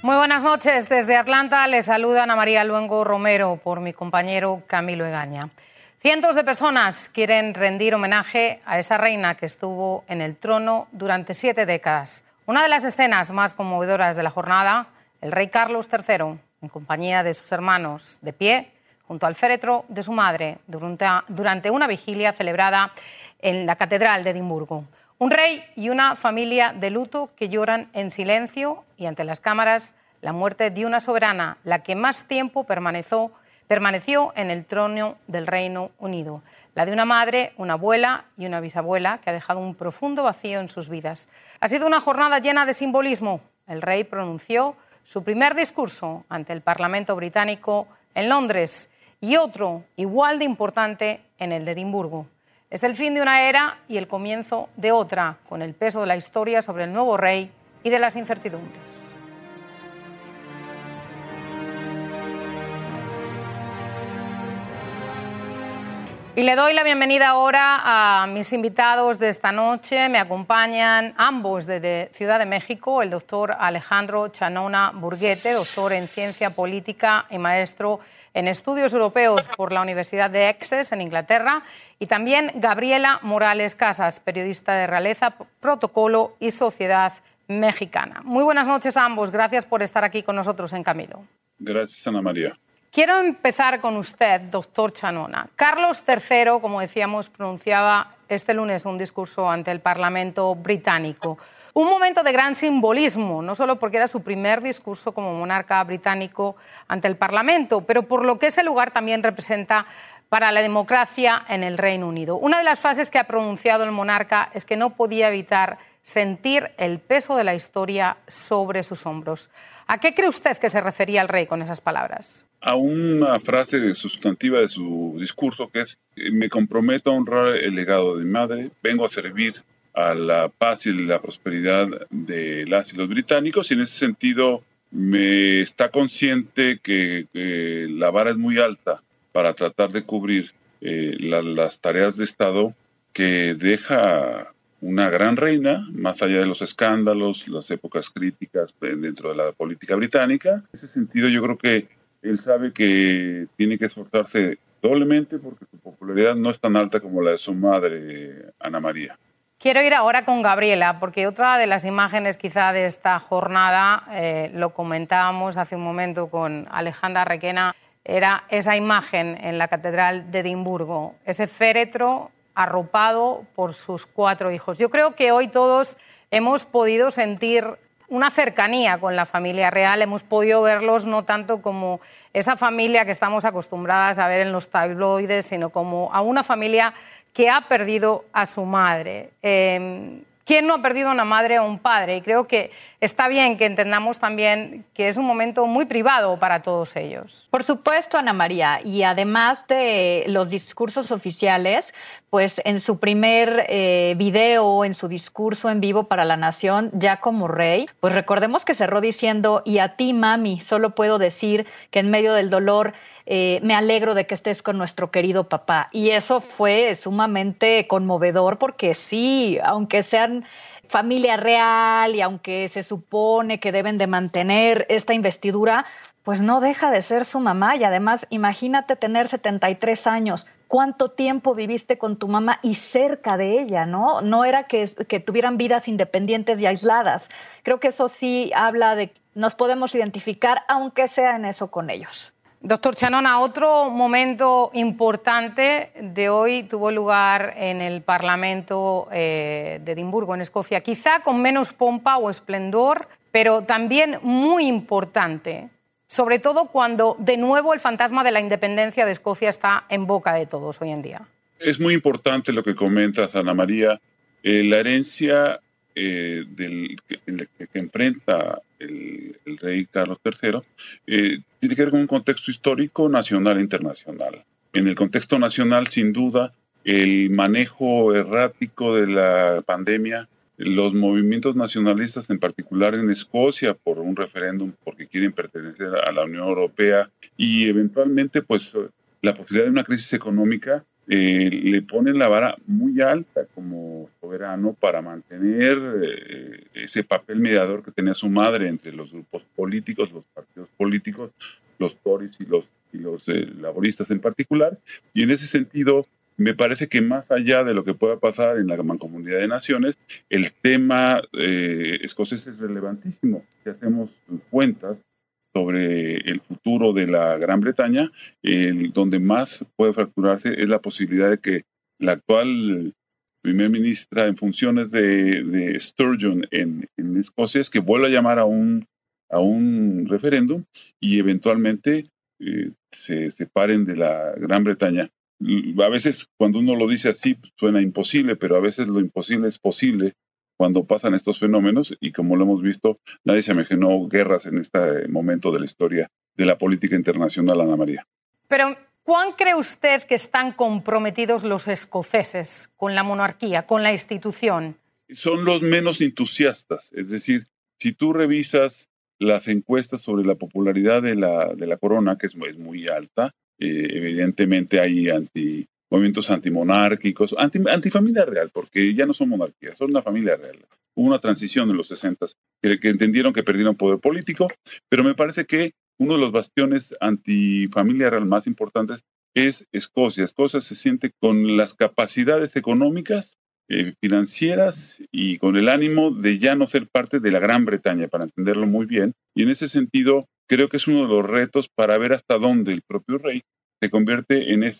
Muy buenas noches. Desde Atlanta les saluda Ana María Luengo Romero por mi compañero Camilo Egaña. Cientos de personas quieren rendir homenaje a esa reina que estuvo en el trono durante 7 décadas. Una de las escenas más conmovedoras de la jornada, el rey Carlos III, en compañía de sus hermanos, de pie, junto al féretro de su madre, durante una vigilia celebrada en la Catedral de Edimburgo. Un rey y una familia de luto que lloran en silencio y ante las cámaras la muerte de una soberana, la que más tiempo permaneció en el trono del Reino Unido. La de una madre, una abuela y una bisabuela que ha dejado un profundo vacío en sus vidas. Ha sido una jornada llena de simbolismo. El rey pronunció su primer discurso ante el Parlamento británico en Londres y otro igual de importante en el de Edimburgo. Es el fin de una era y el comienzo de otra, con el peso de la historia sobre el nuevo rey y de las incertidumbres. Y le doy la bienvenida ahora a mis invitados de esta noche. Me acompañan ambos desde Ciudad de México, el doctor Alejandro Chanona Burguete, doctor en Ciencia Política y maestro en Estudios Europeos por la Universidad de Essex, en Inglaterra, y también Gabriela Morales Casas, periodista de Realeza, Protocolo y Sociedad Mexicana. Muy buenas noches a ambos. Gracias por estar aquí con nosotros en Camilo. Gracias, Ana María. Quiero empezar con usted, doctor Chanona. Carlos III, como decíamos, pronunciaba este lunes un discurso ante el Parlamento británico. Un momento de gran simbolismo, no solo porque era su primer discurso como monarca británico ante el Parlamento, pero por lo que ese lugar también representa para la democracia en el Reino Unido. Una de las frases que ha pronunciado el monarca es que no podía evitar sentir el peso de la historia sobre sus hombros. ¿A qué cree usted que se refería el rey con esas palabras? A una frase sustantiva de su discurso que es: me comprometo a honrar el legado de mi madre, vengo a servir a la paz y la prosperidad de las y los británicos, y en ese sentido me está consciente que la vara es muy alta para tratar de cubrir las tareas de Estado que deja una gran reina, más allá de los escándalos, las épocas críticas dentro de la política británica. En ese sentido yo creo que él sabe que tiene que esforzarse doblemente porque su popularidad no es tan alta como la de su madre, Ana María. Quiero ir ahora con Gabriela, porque otra de las imágenes quizá de esta jornada, lo comentábamos hace un momento con Alejandra Requena, era esa imagen en la Catedral de Edimburgo, ese féretro arropado por sus 4 hijos. Yo creo que hoy todos hemos podido sentir una cercanía con la familia real, hemos podido verlos no tanto como esa familia que estamos acostumbradas a ver en los tabloides, sino como a una familia que ha perdido a su madre. ¿Quién no ha perdido a una madre o un padre? Y creo que está bien que entendamos también que es un momento muy privado para todos ellos. Por supuesto, Ana María. Y además de los discursos oficiales, pues en su primer video, en su discurso en vivo para la nación, ya como rey, pues recordemos que cerró diciendo: y a ti, mami, solo puedo decir que en medio del dolor me alegro de que estés con nuestro querido papá. Y eso fue sumamente conmovedor porque sí, aunque sean familia real y aunque se supone que deben de mantener esta investidura, pues no deja de ser su mamá. Y además, imagínate tener 73 años. ¿Cuánto tiempo viviste con tu mamá y cerca de ella, no? No era que tuvieran vidas independientes y aisladas. Creo que eso sí habla de que nos podemos identificar, aunque sea en eso, con ellos. Doctor Chanona, otro momento importante de hoy tuvo lugar en el Parlamento de Edimburgo, en Escocia, quizá con menos pompa o esplendor, pero también muy importante, sobre todo cuando de nuevo el fantasma de la independencia de Escocia está en boca de todos hoy en día. Es muy importante lo que comentas, Ana María. La herencia que enfrenta el rey Carlos III tiene que ver con un contexto histórico nacional e internacional. En el contexto nacional, sin duda, el manejo errático de la pandemia, los movimientos nacionalistas, en particular en Escocia, por un referéndum porque quieren pertenecer a la Unión Europea, y eventualmente pues la posibilidad de una crisis económica, le ponen la vara muy alta como soberano para mantener ese papel mediador que tenía su madre entre los grupos políticos políticos, los partidos políticos, los Tories y los laboristas en particular. Y en ese sentido, me parece que más allá de lo que pueda pasar en la Mancomunidad de Naciones, el tema escocés es relevantísimo. Si hacemos cuentas sobre el futuro de la Gran Bretaña, donde más puede fracturarse es la posibilidad de que la actual primer ministra en funciones de Sturgeon en Escocia es que vuelva a llamar a un referéndum y eventualmente se separen de la Gran Bretaña. A veces cuando uno lo dice así suena imposible, pero a veces lo imposible es posible cuando pasan estos fenómenos, y como lo hemos visto, nadie se imaginó guerras en este momento de la historia de la política internacional, Ana María. Pero ¿cuán cree usted que están comprometidos los escoceses con la monarquía, con la institución? Son los menos entusiastas. Es decir, si tú revisas las encuestas sobre la popularidad de la corona, que es muy alta, evidentemente hay movimientos antimonárquicos, antifamilia real, porque ya no son monarquías, son una familia real. Hubo una transición en los 60 que entendieron que perdieron poder político, pero me parece que uno de los bastiones antifamilia real más importantes es Escocia. Escocia se siente con las capacidades económicas, financieras y con el ánimo de ya no ser parte de la Gran Bretaña, para entenderlo muy bien. Y en ese sentido, creo que es uno de los retos para ver hasta dónde el propio rey se convierte en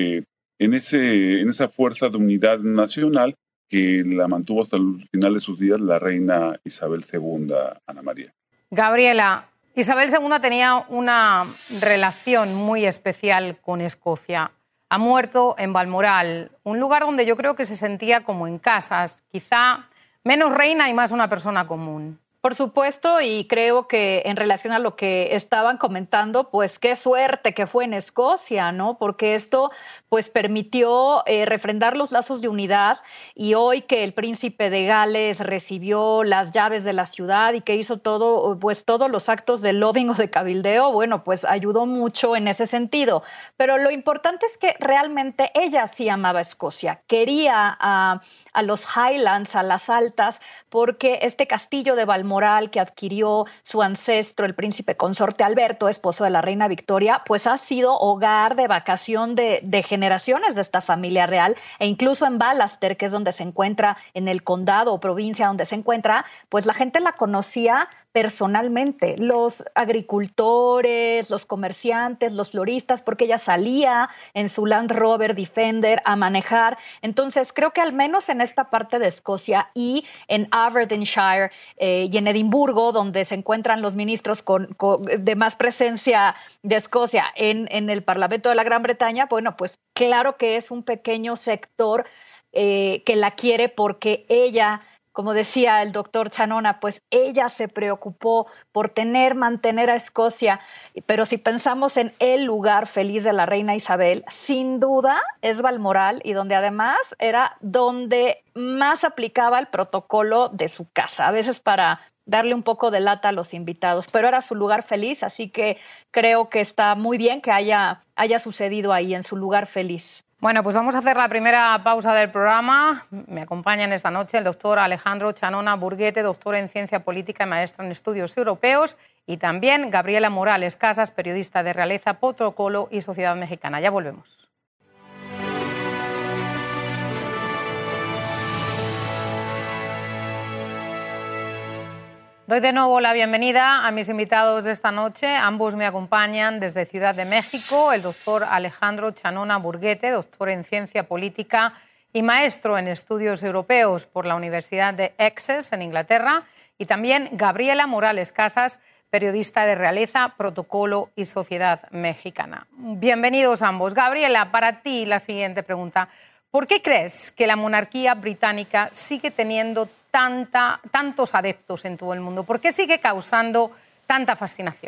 esa fuerza de unidad nacional que la mantuvo hasta el final de sus días la reina Isabel II, Ana María. Gabriela, Isabel II tenía una relación muy especial con Escocia. Ha muerto en Balmoral, un lugar donde yo creo que se sentía como en casa, quizá menos reina y más una persona común. Por supuesto, y creo que en relación a lo que estaban comentando, pues qué suerte que fue en Escocia, ¿no? Porque esto pues permitió refrendar los lazos de unidad, y hoy que el príncipe de Gales recibió las llaves de la ciudad y que hizo todos los actos de lobbying o de cabildeo, bueno, pues ayudó mucho en ese sentido. Pero lo importante es que realmente ella sí amaba Escocia, quería a los Highlands, a las altas, porque este castillo de Balmoral que adquirió su ancestro, el príncipe consorte Alberto, esposo de la reina Victoria, pues ha sido hogar de vacación de generaciones de esta familia real, e incluso en Ballaster, que es donde se encuentra, en el condado o provincia donde se encuentra, pues la gente la conocía personalmente, los agricultores, los comerciantes, los floristas, porque ella salía en su Land Rover Defender a manejar. Entonces creo que al menos en esta parte de Escocia y en Aberdeenshire y en Edimburgo, donde se encuentran los ministros de más presencia de Escocia en el Parlamento de la Gran Bretaña, bueno, pues claro que es un pequeño sector que la quiere, porque ella, como decía el doctor Chanona, pues ella se preocupó por mantener a Escocia. Pero si pensamos en el lugar feliz de la reina Isabel, sin duda es Balmoral, y donde además era donde más aplicaba el protocolo de su casa, a veces para darle un poco de lata a los invitados, pero era su lugar feliz, así que creo que está muy bien que haya sucedido ahí, en su lugar feliz. Bueno, pues vamos a hacer la primera pausa del programa. Me acompañan esta noche el doctor Alejandro Chanona Burguete, doctor en Ciencia Política y maestra en Estudios Europeos, y también Gabriela Morales Casas, periodista de Realeza, Protocolo y Sociedad Mexicana. Ya volvemos. Doy de nuevo la bienvenida a mis invitados de esta noche. Ambos me acompañan desde Ciudad de México, el doctor Alejandro Chanona Burguete, doctor en Ciencia Política y maestro en Estudios Europeos por la Universidad de Essex, en Inglaterra, y también Gabriela Morales Casas, periodista de Realeza, Protocolo y Sociedad Mexicana. Bienvenidos ambos. Gabriela, para ti la siguiente pregunta. ¿Por qué crees que la monarquía británica sigue teniendo tantos adeptos en todo el mundo? ¿Por qué sigue causando tanta fascinación?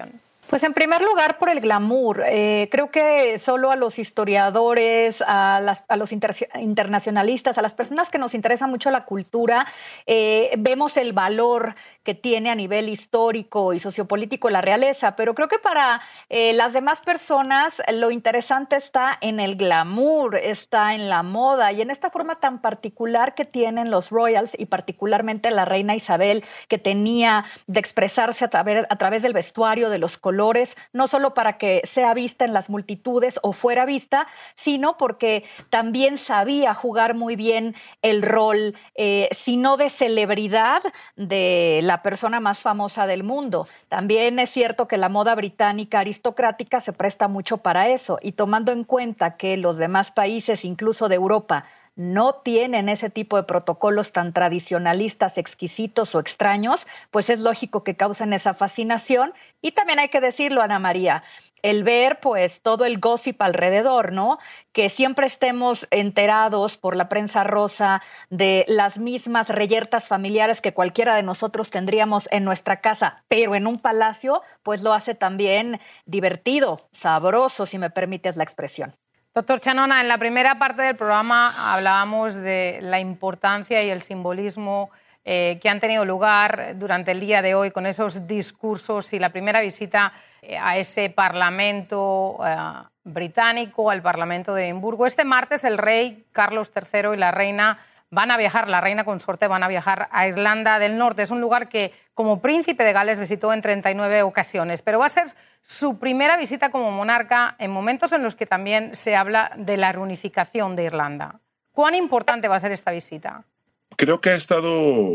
Pues en primer lugar por el glamour. Creo que solo a los historiadores, a los internacionalistas, a las personas que nos interesa mucho la cultura, vemos el valor que tiene a nivel histórico y sociopolítico la realeza, pero creo que para las demás personas lo interesante está en el glamour, está en la moda y en esta forma tan particular que tienen los royals y particularmente la reina Isabel, que tenía de expresarse a través del vestuario, de los colores, no solo para que sea vista en las multitudes o fuera vista, sino porque también sabía jugar muy bien el rol, si no de celebridad, de la persona más famosa del mundo. También es cierto que la moda británica aristocrática se presta mucho para eso, y tomando en cuenta que los demás países, incluso de Europa, no tienen ese tipo de protocolos tan tradicionalistas, exquisitos o extraños, pues es lógico que causen esa fascinación. Y también hay que decirlo, Ana María, el ver pues todo el gossip alrededor, ¿no? Que siempre estemos enterados por la prensa rosa de las mismas reyertas familiares que cualquiera de nosotros tendríamos en nuestra casa, pero en un palacio, pues lo hace también divertido, sabroso, si me permites la expresión. Doctor Chanona, en la primera parte del programa hablábamos de la importancia y el simbolismo que han tenido lugar durante el día de hoy con esos discursos y la primera visita a ese Parlamento británico, al Parlamento de Edimburgo. Este martes el rey Carlos III y la reina van a viajar, la reina consorte van a viajar a Irlanda del Norte. Es un lugar que como príncipe de Gales visitó en 39 ocasiones, pero va a ser su primera visita como monarca en momentos en los que también se habla de la reunificación de Irlanda. ¿Cuán importante va a ser esta visita? Creo que ha estado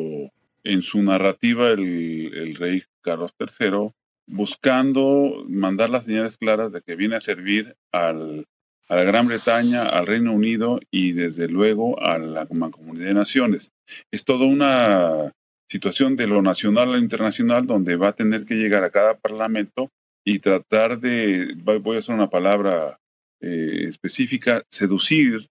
en su narrativa el rey Carlos III buscando mandar las señales claras de que viene a servir a la Gran Bretaña, al Reino Unido y desde luego a la Mancomunidad de Naciones. Es toda una situación de lo nacional a lo internacional donde va a tener que llegar a cada parlamento y tratar de, voy a usar una palabra específica, seducirlos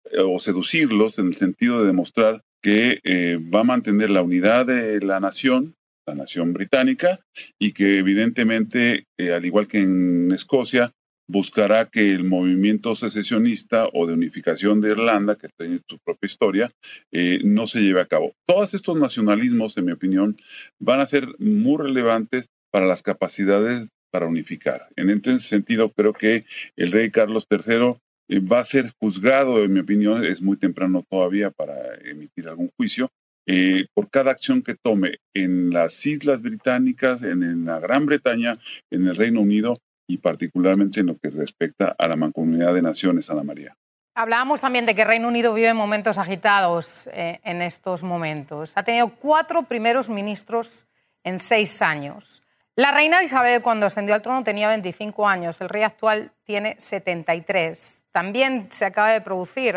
en el sentido de demostrar que va a mantener la unidad de la nación británica, y que evidentemente, al igual que en Escocia, buscará que el movimiento secesionista o de unificación de Irlanda, que tiene su propia historia, no se lleve a cabo. Todos estos nacionalismos, en mi opinión, van a ser muy relevantes para las capacidades para unificar. En ese sentido, creo que el rey Carlos III va a ser juzgado, en mi opinión, es muy temprano todavía para emitir algún juicio, por cada acción que tome en las Islas Británicas, en la Gran Bretaña, en el Reino Unido y particularmente en lo que respecta a la Mancomunidad de Naciones, Ana María. Hablábamos también de que Reino Unido vive momentos agitados en estos momentos. Ha tenido 4 primeros ministros en 6 años. La reina Isabel, cuando ascendió al trono, tenía 25 años. El rey actual tiene 73. También se acaba de producir,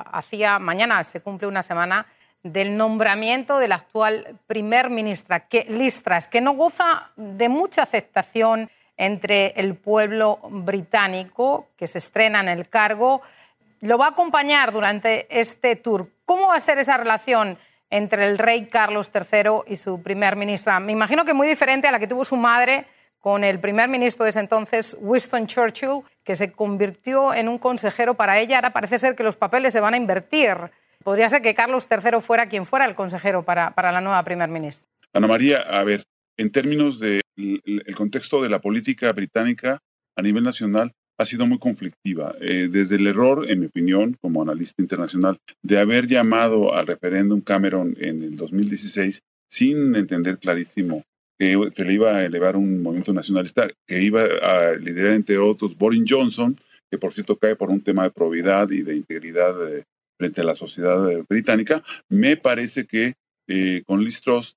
mañana se cumple una semana del nombramiento de la actual primer ministra, Liz Truss, que no goza de mucha aceptación entre el pueblo británico, que se estrena en el cargo. Lo va a acompañar durante este tour. ¿Cómo va a ser esa relación entre el rey Carlos III y su primer ministra? Me imagino que muy diferente a la que tuvo su madre con el primer ministro de ese entonces, Winston Churchill, que se convirtió en un consejero para ella. Ahora parece ser que los papeles se van a invertir. Podría ser que Carlos III fuera quien fuera el consejero para la nueva primer ministra. Ana María, a ver, en términos del contexto de la política británica a nivel nacional, ha sido muy conflictiva. Desde el error, en mi opinión, como analista internacional, de haber llamado al referéndum Cameron en el 2016 sin entender clarísimo que se le iba a elevar un movimiento nacionalista que iba a liderar, entre otros, Boris Johnson, que por cierto cae por un tema de probidad y de integridad frente a la sociedad británica. Me parece que con Liz Truss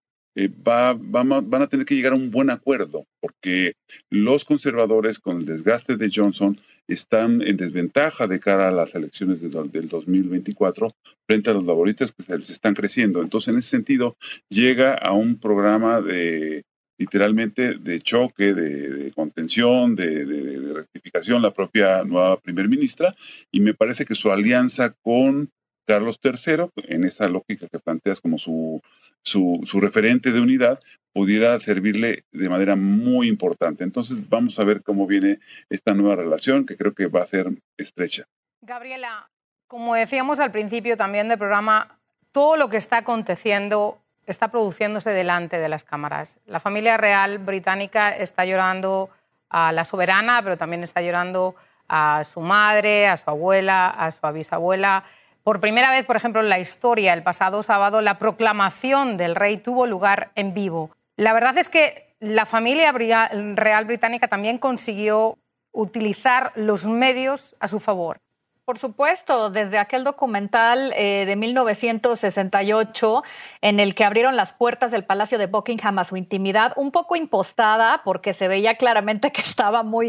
van a tener que llegar a un buen acuerdo, porque los conservadores, con el desgaste de Johnson, están en desventaja de cara a las elecciones del 2024 frente a los laboristas, que se están creciendo. Entonces, en ese sentido, llega a un programa literalmente de choque, de contención, de rectificación, la propia nueva primer ministra, y me parece que su alianza con Carlos III, en esa lógica que planteas como su referente de unidad, pudiera servirle de manera muy importante. Entonces vamos a ver cómo viene esta nueva relación, que creo que va a ser estrecha. Gabriela, como decíamos al principio también del programa, todo lo que está aconteciendo está produciéndose delante de las cámaras. La familia real británica está llorando a la soberana, pero también está llorando a su madre, a su abuela, a su bisabuela. Por primera vez, por ejemplo, en la historia, el pasado sábado, la proclamación del rey tuvo lugar en vivo. La verdad es que la familia real británica también consiguió utilizar los medios a su favor. Por supuesto, desde aquel documental de 1968 en el que abrieron las puertas del Palacio de Buckingham a su intimidad, un poco impostada porque se veía claramente que estaba muy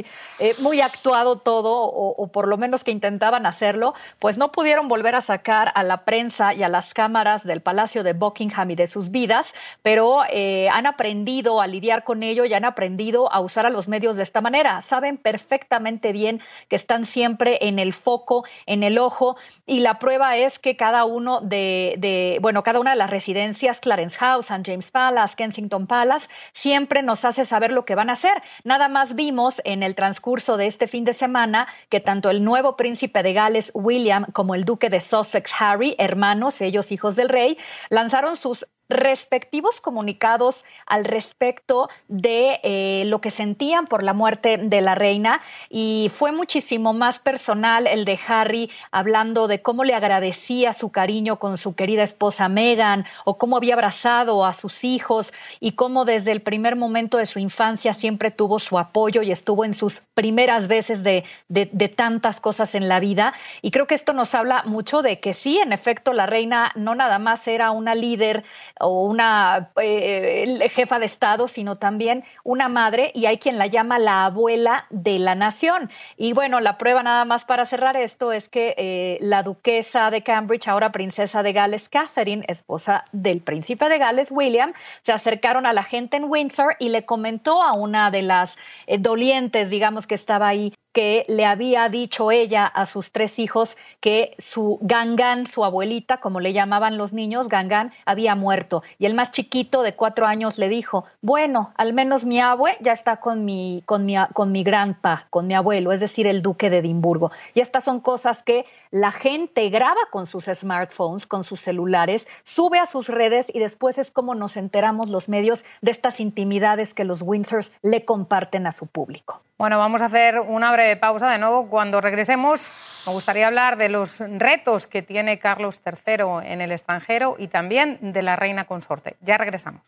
actuado todo o por lo menos que intentaban hacerlo, pues no pudieron volver a sacar a la prensa y a las cámaras del Palacio de Buckingham y de sus vidas, pero han aprendido a lidiar con ello y han aprendido a usar a los medios de esta manera. Saben perfectamente bien que están siempre en el foco, en el ojo, y la prueba es que cada una de las residencias, Clarence House, St. James Palace, Kensington Palace, siempre nos hace saber lo que van a hacer. Nada más vimos en el transcurso de este fin de semana que tanto el nuevo príncipe de Gales, William, como el duque de Sussex, Harry, hermanos, ellos hijos del rey, lanzaron sus respectivos comunicados al respecto de lo que sentían por la muerte de la reina, y fue muchísimo más personal el de Harry, hablando de cómo le agradecía su cariño con su querida esposa Meghan, o cómo había abrazado a sus hijos y cómo desde el primer momento de su infancia siempre tuvo su apoyo y estuvo en sus primeras veces de tantas cosas en la vida. Y creo que esto nos habla mucho de que sí, en efecto, la reina no nada más era una líder o una jefa de Estado, sino también una madre, y hay quien la llama la abuela de la nación. Y bueno, la prueba nada más para cerrar esto es que la duquesa de Cambridge, ahora princesa de Gales, Catherine, esposa del príncipe de Gales, William, se acercaron a la gente en Windsor y le comentó a una de las dolientes, digamos, que estaba ahí, que le había dicho ella a sus 3 hijos que su Gangan, su abuelita, como le llamaban los niños, Gangan, había muerto. Y el más chiquito, de 4 años, le dijo, bueno, al menos mi abue ya está con mi grandpa, con mi abuelo, es decir, el duque de Edimburgo. Y estas son cosas que la gente graba con sus smartphones, con sus celulares, sube a sus redes, y después es como nos enteramos los medios de estas intimidades que los Windsors le comparten a su público. Bueno, vamos a hacer una breve pausa. De nuevo, cuando regresemos, me gustaría hablar de los retos que tiene Carlos III en el extranjero y también de la reina consorte. Ya regresamos.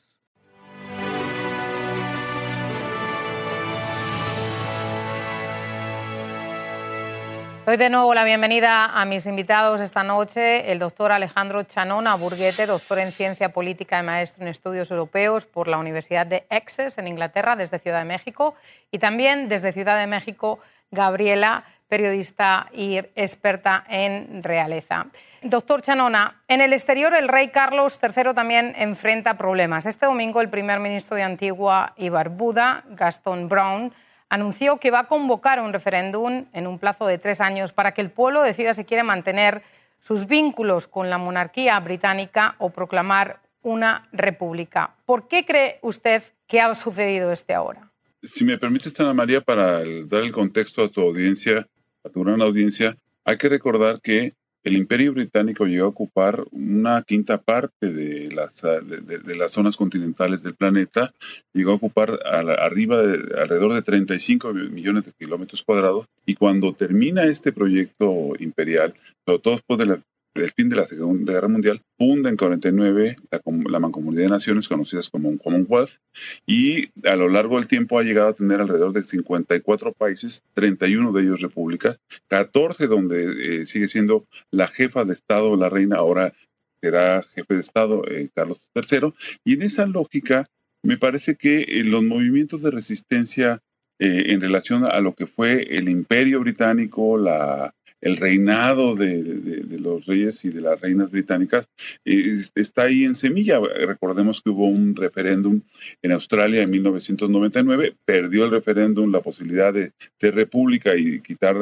Doy de nuevo la bienvenida a mis invitados esta noche, el doctor Alejandro Chanona Burguete, doctor en Ciencia Política y maestro en Estudios Europeos por la Universidad de Essex, en Inglaterra, desde Ciudad de México, y también desde Ciudad de México, Gabriela, periodista y experta en realeza. Doctor Chanona, en el exterior el rey Carlos III también enfrenta problemas. Este domingo el primer ministro de Antigua y Barbuda, Gaston Brown, anunció que va a convocar un referéndum en un plazo de 3 años para que el pueblo decida si quiere mantener sus vínculos con la monarquía británica o proclamar una república. ¿Por qué cree usted que ha sucedido ahora? Si me permites, Ana María, para dar el contexto a tu audiencia, a tu gran audiencia, hay que recordar que el Imperio Británico llegó a ocupar una quinta parte de las zonas continentales del planeta, llegó a ocupar alrededor de 35 millones de kilómetros cuadrados, y cuando termina este proyecto imperial, sobre todo después del fin de la Segunda Guerra Mundial, funda en 49 la Mancomunidad de Naciones, conocidas como un Commonwealth, y a lo largo del tiempo ha llegado a tener alrededor de 54 países, 31 de ellos repúblicas, 14 donde sigue siendo la jefa de Estado, la reina, ahora será jefe de Estado Carlos III, y en esa lógica me parece que los movimientos de resistencia en relación a lo que fue el Imperio Británico, el reinado de los reyes y de las reinas británicas, está ahí en semilla. Recordemos que hubo un referéndum en Australia en 1999, perdió el referéndum la posibilidad de república y quitar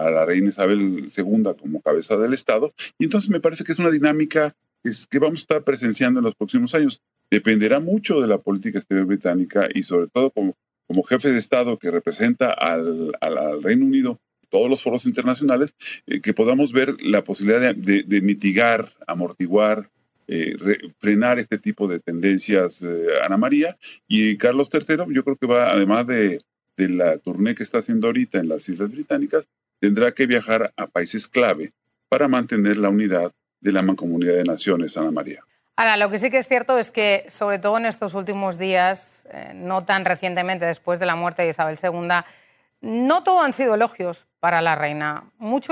a la reina Isabel II como cabeza del Estado. Y entonces me parece que es una dinámica que vamos a estar presenciando en los próximos años. Dependerá mucho de la política exterior británica y sobre todo como jefe de Estado que representa al Reino Unido, todos los foros internacionales, que podamos ver la posibilidad de mitigar, amortiguar, frenar este tipo de tendencias, Ana María. Y Carlos III, yo creo que va, además de la tournée que está haciendo ahorita en las Islas Británicas, tendrá que viajar a países clave para mantener la unidad de la Mancomunidad de Naciones, Ana María. Ahora, lo que sí que es cierto es que, sobre todo en estos últimos días, no tan recientemente después de la muerte de Isabel II, no todo han sido elogios para la reina.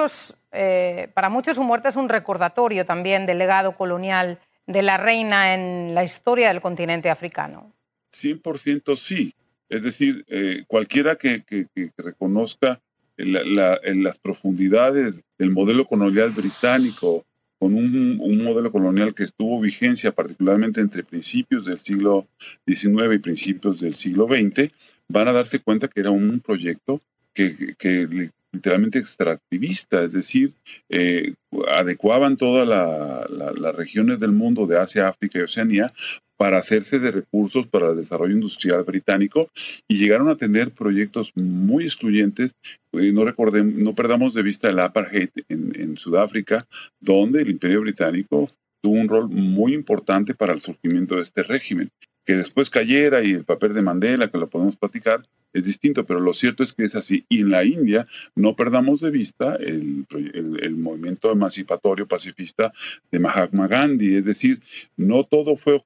Para muchos su muerte es un recordatorio también del legado colonial de la reina en la historia del continente africano. 100% sí. Es decir, cualquiera que reconozca en las profundidades del modelo colonial británico, con un modelo colonial que estuvo vigencia particularmente entre principios del siglo XIX y principios del siglo XX, van a darse cuenta que era un proyecto que literalmente extractivista, es decir, adecuaban todas las regiones del mundo de Asia, África y Oceanía para hacerse de recursos para el desarrollo industrial británico, y llegaron a tener proyectos muy excluyentes. No perdamos de vista el apartheid en Sudáfrica, donde el Imperio Británico tuvo un rol muy importante para el surgimiento de este régimen. Que después cayera y el papel de Mandela, que lo podemos platicar, es distinto, pero lo cierto es que es así. Y en la India no perdamos de vista el movimiento emancipatorio pacifista de Mahatma Gandhi. Es decir, no todo fue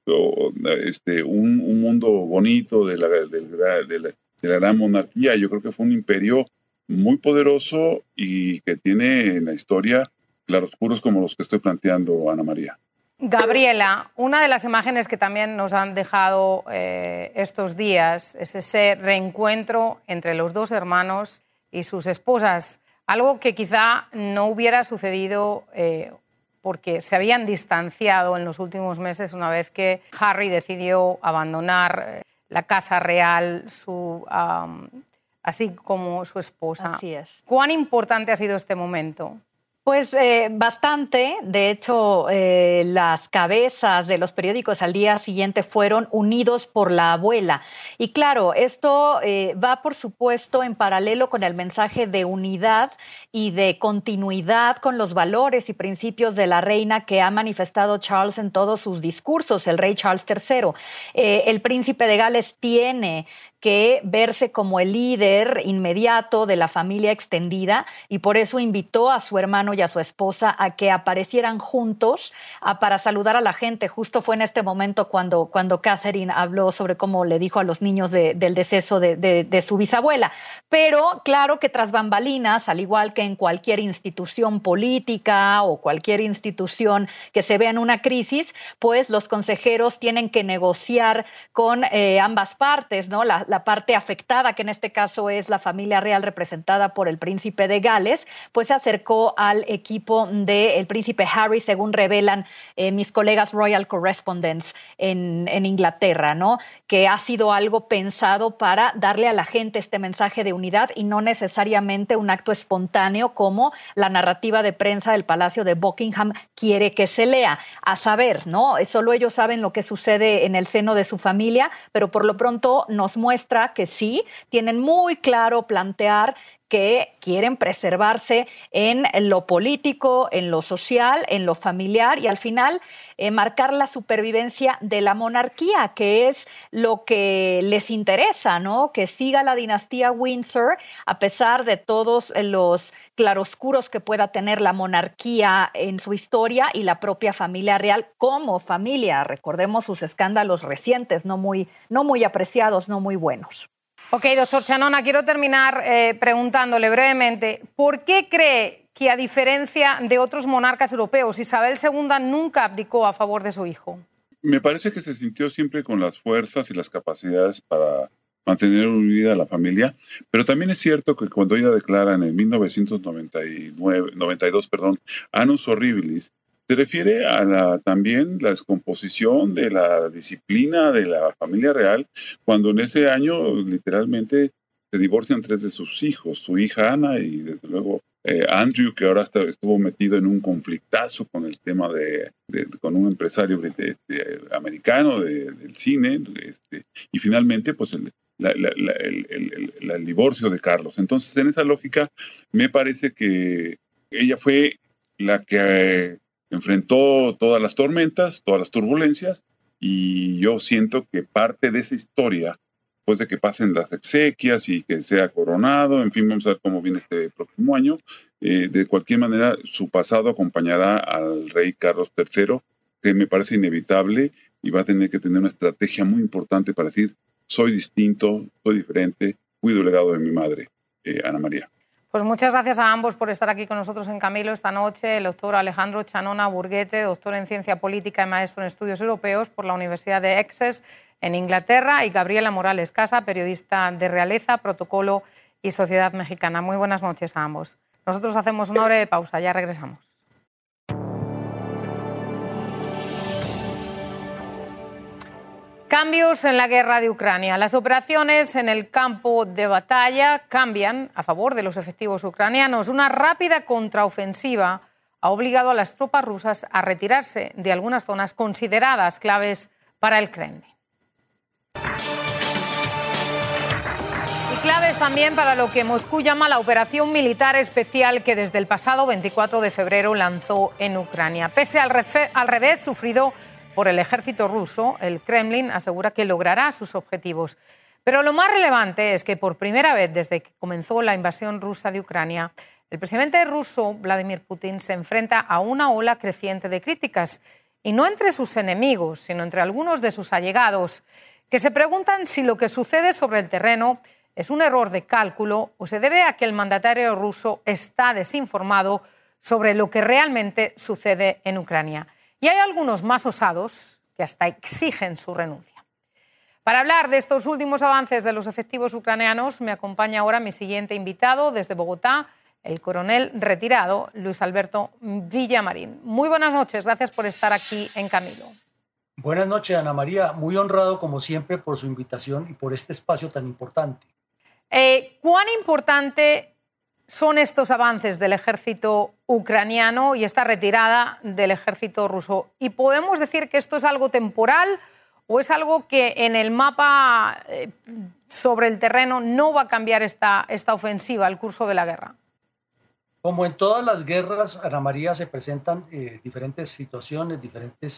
un mundo bonito de la gran monarquía. Yo creo que fue un imperio muy poderoso y que tiene en la historia claroscuros como los que estoy planteando, Ana María. Gabriela, una de las imágenes que también nos han dejado estos días es ese reencuentro entre los dos hermanos y sus esposas, algo que quizá no hubiera sucedido porque se habían distanciado en los últimos meses una vez que Harry decidió abandonar la Casa Real, así como su esposa. Así es. ¿Cuán importante ha sido este momento? Pues bastante. De hecho, las cabezas de los periódicos al día siguiente fueron unidos por la abuela. Y claro, esto va, por supuesto, en paralelo con el mensaje de unidad y de continuidad con los valores y principios de la reina que ha manifestado Charles en todos sus discursos, el rey Charles III. El príncipe de Gales tiene que verse como el líder inmediato de la familia extendida, y por eso invitó a su hermano y a su esposa a que aparecieran juntos para saludar a la gente. Justo fue en este momento cuando Catherine habló sobre cómo le dijo a los niños del deceso de su bisabuela. Pero claro que tras bambalinas, al igual que en cualquier institución política o cualquier institución que se vea en una crisis, pues los consejeros tienen que negociar con ambas partes, ¿no? La parte afectada, que en este caso es la familia real representada por el príncipe de Gales, pues se acercó al equipo del príncipe Harry, según revelan mis colegas Royal Correspondents en Inglaterra, ¿no? Que ha sido algo pensado para darle a la gente este mensaje de unidad y no necesariamente un acto espontáneo como la narrativa de prensa del Palacio de Buckingham quiere que se lea. A saber, ¿no? Solo ellos saben lo que sucede en el seno de su familia, pero por lo pronto nos muestra que sí, tienen muy claro plantear que quieren preservarse en lo político, en lo social, en lo familiar y al final marcar la supervivencia de la monarquía, que es lo que les interesa, ¿no? Que siga la dinastía Windsor a pesar de todos los claroscuros que pueda tener la monarquía en su historia y la propia familia real como familia. Recordemos sus escándalos recientes, no muy apreciados, no muy buenos. Ok, doctor Chanona, quiero terminar preguntándole brevemente, ¿por qué cree que, a diferencia de otros monarcas europeos, Isabel II nunca abdicó a favor de su hijo? Me parece que se sintió siempre con las fuerzas y las capacidades para mantener unida a la familia, pero también es cierto que cuando ella declara en el 1992, Annus Horribilis, se refiere a también la descomposición de la disciplina de la familia real, cuando en ese año literalmente se divorcian 3 de sus hijos, su hija Ana y desde luego Andrew, que ahora estuvo metido en un conflictazo con el tema con un empresario americano del cine, y finalmente pues el divorcio de Carlos. Entonces, en esa lógica, me parece que ella fue la que enfrentó todas las tormentas, todas las turbulencias, y yo siento que parte de esa historia, después de que pasen las exequias y que sea coronado, en fin, vamos a ver cómo viene este próximo año, de cualquier manera su pasado acompañará al rey Carlos III, que me parece inevitable, y va a tener que tener una estrategia muy importante para decir, soy distinto, soy diferente, cuido el legado de mi madre, Ana María. Pues muchas gracias a ambos por estar aquí con nosotros en Camilo esta noche. El doctor Alejandro Chanona Burguete, doctor en Ciencia Política y maestro en Estudios Europeos por la Universidad de Essex en Inglaterra, y Gabriela Morales Casa, periodista de Realeza, Protocolo y Sociedad Mexicana. Muy buenas noches a ambos. Nosotros hacemos una breve pausa, ya regresamos. Cambios en la guerra de Ucrania. Las operaciones en el campo de batalla cambian a favor de los efectivos ucranianos. Una rápida contraofensiva ha obligado a las tropas rusas a retirarse de algunas zonas consideradas claves para el Kremlin. Y claves también para lo que Moscú llama la operación militar especial que desde el pasado 24 de febrero lanzó en Ucrania. Pese al revés sufrido por el ejército ruso, el Kremlin asegura que logrará sus objetivos. Pero lo más relevante es que por primera vez desde que comenzó la invasión rusa de Ucrania, el presidente ruso Vladimir Putin se enfrenta a una ola creciente de críticas, y no entre sus enemigos, sino entre algunos de sus allegados, que se preguntan si lo que sucede sobre el terreno es un error de cálculo o se debe a que el mandatario ruso está desinformado sobre lo que realmente sucede en Ucrania. Y hay algunos más osados que hasta exigen su renuncia. Para hablar de estos últimos avances de los efectivos ucranianos, me acompaña ahora mi siguiente invitado desde Bogotá, el coronel retirado Luis Alberto Villamarín. Muy buenas noches, gracias por estar aquí en Camilo. Buenas noches, Ana María. Muy honrado, como siempre, por su invitación y por este espacio tan importante. ¿Cuán importante son estos avances del ejército ucraniano y esta retirada del ejército ruso? ¿Y podemos decir que esto es algo temporal o es algo que en el mapa sobre el terreno no va a cambiar esta ofensiva, el curso de la guerra? Como en todas las guerras, Ana María, se presentan diferentes situaciones, diferentes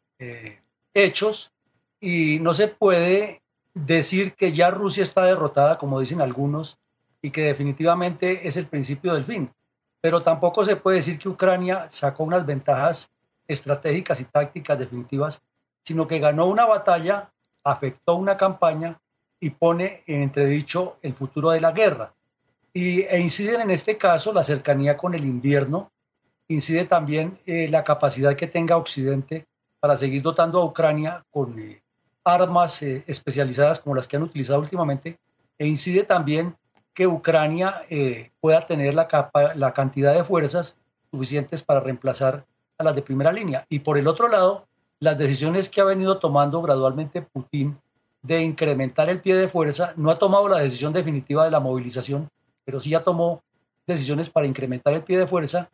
hechos, y no se puede decir que ya Rusia está derrotada, como dicen algunos, y que definitivamente es el principio del fin. Pero tampoco se puede decir que Ucrania sacó unas ventajas estratégicas y tácticas definitivas, sino que ganó una batalla, afectó una campaña y pone en entredicho el futuro de la guerra. E inciden en este caso la cercanía con el invierno, incide también la capacidad que tenga Occidente para seguir dotando a Ucrania con armas especializadas como las que han utilizado últimamente, e incide también que Ucrania pueda tener la cantidad de fuerzas suficientes para reemplazar a las de primera línea. Y por el otro lado, las decisiones que ha venido tomando gradualmente Putin de incrementar el pie de fuerza, no ha tomado la decisión definitiva de la movilización, pero sí ya tomó decisiones para incrementar el pie de fuerza,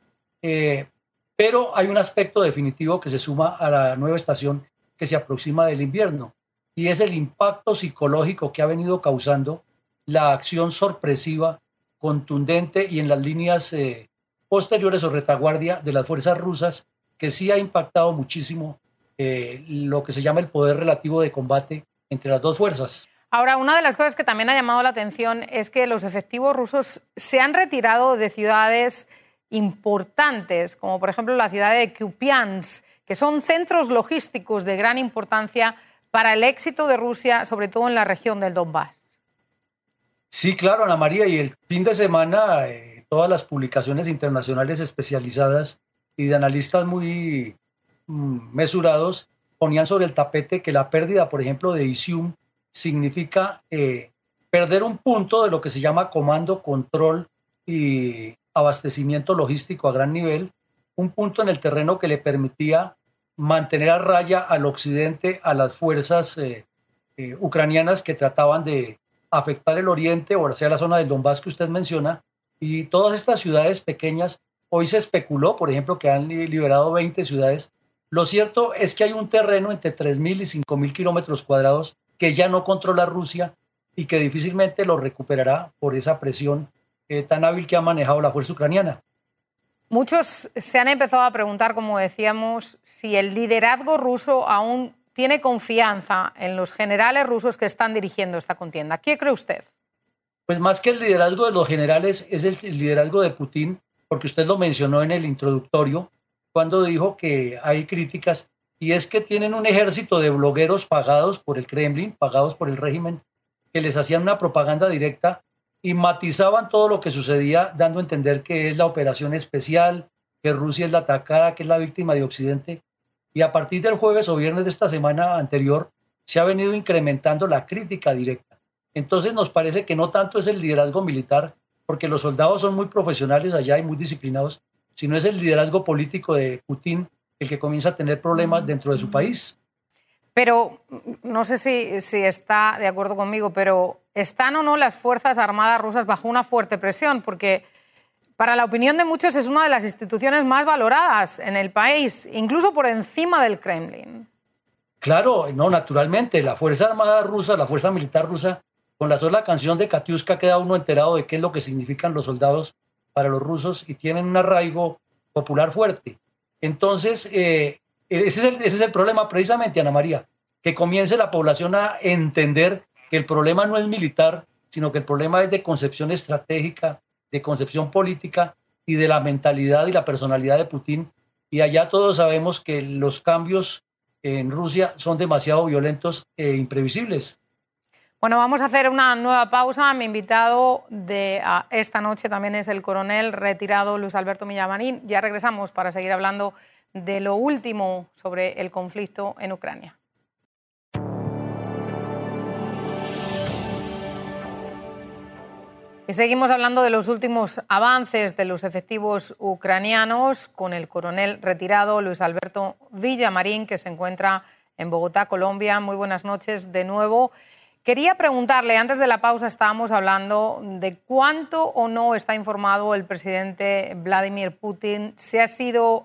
pero hay un aspecto definitivo que se suma a la nueva estación que se aproxima del invierno, y es el impacto psicológico que ha venido causando la acción sorpresiva, contundente y en las líneas posteriores o retaguardia de las fuerzas rusas, que sí ha impactado muchísimo lo que se llama el poder relativo de combate entre las dos fuerzas. Ahora, una de las cosas que también ha llamado la atención es que los efectivos rusos se han retirado de ciudades importantes, como por ejemplo la ciudad de Kupiansk, que son centros logísticos de gran importancia para el éxito de Rusia, sobre todo en la región del Donbass. Sí, claro, Ana María, y el fin de semana todas las publicaciones internacionales especializadas y de analistas muy mesurados ponían sobre el tapete que la pérdida, por ejemplo, de Izium significa perder un punto de lo que se llama comando, control y abastecimiento logístico a gran nivel, un punto en el terreno que le permitía mantener a raya al occidente, a las fuerzas ucranianas que trataban de afectar el oriente, o sea, la zona del Donbass que usted menciona, Y todas estas ciudades pequeñas, hoy se especuló, por ejemplo, que han liberado 20 ciudades. Lo cierto es que hay un terreno entre 3.000 y 5.000 kilómetros cuadrados que ya no controla Rusia y que difícilmente lo recuperará por esa presión tan hábil que ha manejado la fuerza ucraniana. Muchos se han empezado a preguntar, como decíamos, si el liderazgo ruso aún tiene confianza en los generales rusos que están dirigiendo esta contienda. ¿Qué cree usted? Pues más que el liderazgo de los generales es el liderazgo de Putin, porque usted lo mencionó en el introductorio, cuando dijo que hay críticas, y es que tienen un ejército de blogueros pagados por el Kremlin, pagados por el régimen, que les hacían una propaganda directa y matizaban todo lo que sucedía, dando a entender que es la operación especial, que Rusia es la atacada, que es la víctima de Occidente. Y a partir del jueves o viernes de esta semana anterior, se ha venido incrementando la crítica directa. Entonces nos parece que no tanto es el liderazgo militar, porque los soldados son muy profesionales allá y muy disciplinados, sino es el liderazgo político de Putin el que comienza a tener problemas dentro de su país. Pero no sé si está de acuerdo conmigo, pero ¿están o no las Fuerzas Armadas rusas bajo una fuerte presión? Porque para la opinión de muchos es una de las instituciones más valoradas en el país, incluso por encima del Kremlin. Claro, no, naturalmente, la Fuerza Armada rusa, la Fuerza Militar rusa, con la sola canción de Katiuska queda uno enterado de qué es lo que significan los soldados para los rusos y tienen un arraigo popular fuerte. Entonces, ese es el problema precisamente, Ana María, que comience la población a entender que el problema no es militar, sino que el problema es de concepción estratégica, de concepción política y de la mentalidad y la personalidad de Putin. Y allá todos sabemos que los cambios en Rusia son demasiado violentos e imprevisibles. Bueno, vamos a hacer una nueva pausa. Mi invitado de esta noche también es el coronel retirado Luis Alberto Millamarín. Ya regresamos para seguir hablando de lo último sobre el conflicto en Ucrania. Y seguimos hablando de los últimos avances de los efectivos ucranianos con el coronel retirado Luis Alberto Villamarín, que se encuentra en Bogotá, Colombia. Muy buenas noches de nuevo. Quería preguntarle, antes de la pausa estábamos hablando de cuánto o no está informado el presidente Vladimir Putin, si ha sido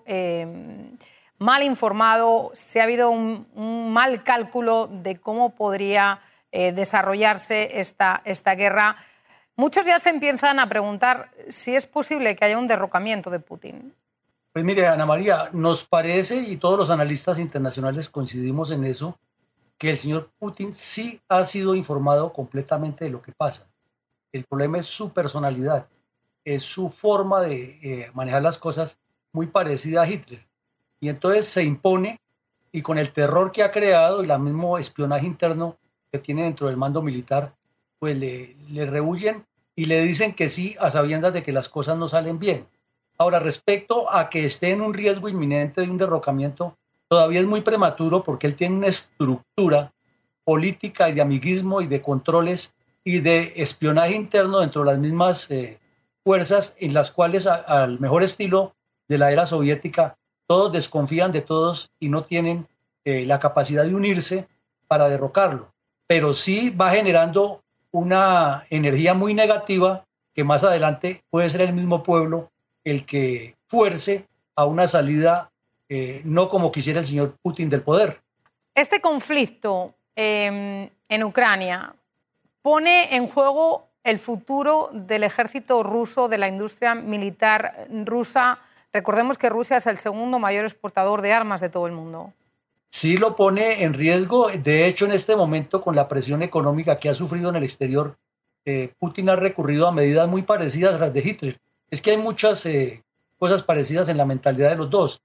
mal informado, si ha habido un mal cálculo de cómo podría desarrollarse esta guerra. Muchos ya se empiezan a preguntar si es posible que haya un derrocamiento de Putin. Pues mire, Ana María, nos parece, y todos los analistas internacionales coincidimos en eso, que el señor Putin sí ha sido informado completamente de lo que pasa. El problema es su personalidad, es su forma de manejar las cosas muy parecida a Hitler. Y entonces se impone, y con el terror que ha creado y el mismo espionaje interno que tiene dentro del mando militar, pues le rehuyen y le dicen que sí a sabiendas de que las cosas no salen bien. Ahora, respecto a que esté en un riesgo inminente de un derrocamiento, todavía es muy prematuro porque él tiene una estructura política y de amiguismo y de controles y de espionaje interno dentro de las mismas fuerzas en las cuales, al mejor estilo de la era soviética, todos desconfían de todos y no tienen la capacidad de unirse para derrocarlo. Pero sí va generando una energía muy negativa que más adelante puede ser el mismo pueblo el que fuerce a una salida no como quisiera el señor Putin del poder. Este conflicto en Ucrania pone en juego el futuro del ejército ruso, de la industria militar rusa. Recordemos que Rusia es el segundo mayor exportador de armas de todo el mundo. Sí lo pone en riesgo. De hecho, en este momento, con la presión económica que ha sufrido en el exterior, Putin ha recurrido a medidas muy parecidas a las de Hitler. Es que hay muchas cosas parecidas en la mentalidad de los dos.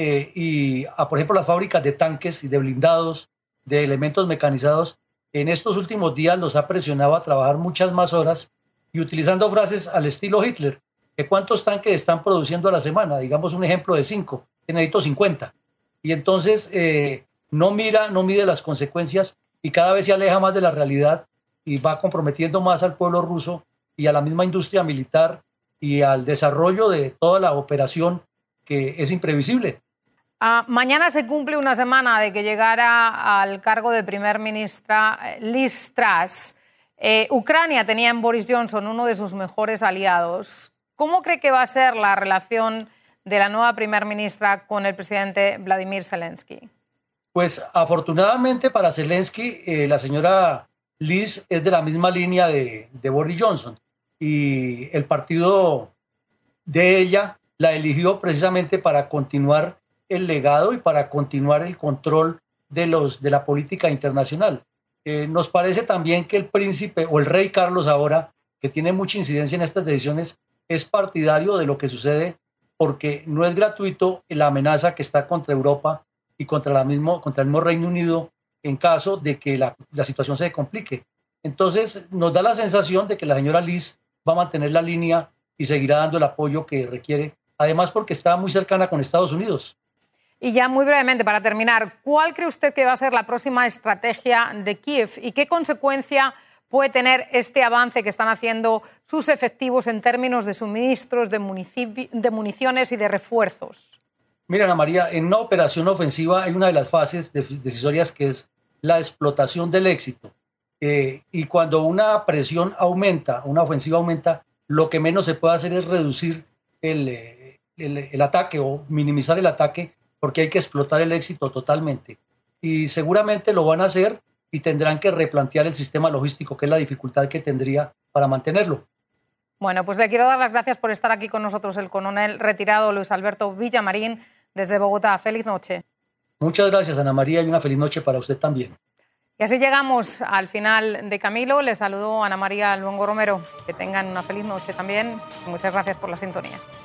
Por ejemplo, las fábricas de tanques y de blindados, de elementos mecanizados, en estos últimos días los ha presionado a trabajar muchas más horas y utilizando frases al estilo Hitler, que cuántos tanques están produciendo a la semana, digamos un ejemplo de 5, que necesito 50. Y entonces no mide las consecuencias y cada vez se aleja más de la realidad y va comprometiendo más al pueblo ruso y a la misma industria militar y al desarrollo de toda la operación que es imprevisible. Mañana se cumple una semana de que llegara al cargo de primer ministra Liz Truss. Ucrania tenía en Boris Johnson uno de sus mejores aliados. ¿Cómo cree que va a ser la relación de la nueva primera ministra con el presidente Vladimir Zelensky? Pues afortunadamente para Zelensky, la señora Liz es de la misma línea de Boris Johnson y el partido de ella la eligió precisamente para continuar el legado y para continuar el control de la política internacional. Nos parece también que el príncipe o el rey Carlos ahora, que tiene mucha incidencia en estas decisiones, es partidario de lo que sucede porque no es gratuito la amenaza que está contra Europa y contra el mismo Reino Unido en caso de que la situación se complique. Entonces nos da la sensación de que la señora Liz va a mantener la línea y seguirá dando el apoyo que requiere, además porque está muy cercana con Estados Unidos. Y ya muy brevemente, para terminar, ¿cuál cree usted que va a ser la próxima estrategia de Kiev y qué consecuencia puede tener este avance que están haciendo sus efectivos en términos de suministros, de municiones y de refuerzos? Mira, Ana María, en una operación ofensiva hay una de las fases decisorias que es la explotación del éxito. Y cuando una presión aumenta, una ofensiva aumenta, lo que menos se puede hacer es reducir el ataque o minimizar el ataque, porque hay que explotar el éxito totalmente. Y seguramente lo van a hacer y tendrán que replantear el sistema logístico, que es la dificultad que tendría para mantenerlo. Bueno, pues le quiero dar las gracias por estar aquí con nosotros, el coronel retirado Luis Alberto Villamarín, desde Bogotá. Feliz noche. Muchas gracias, Ana María, y una feliz noche para usted también. Y así llegamos al final de Camilo. Les saludo Ana María Luengo Romero. Que tengan una feliz noche también. Muchas gracias por la sintonía.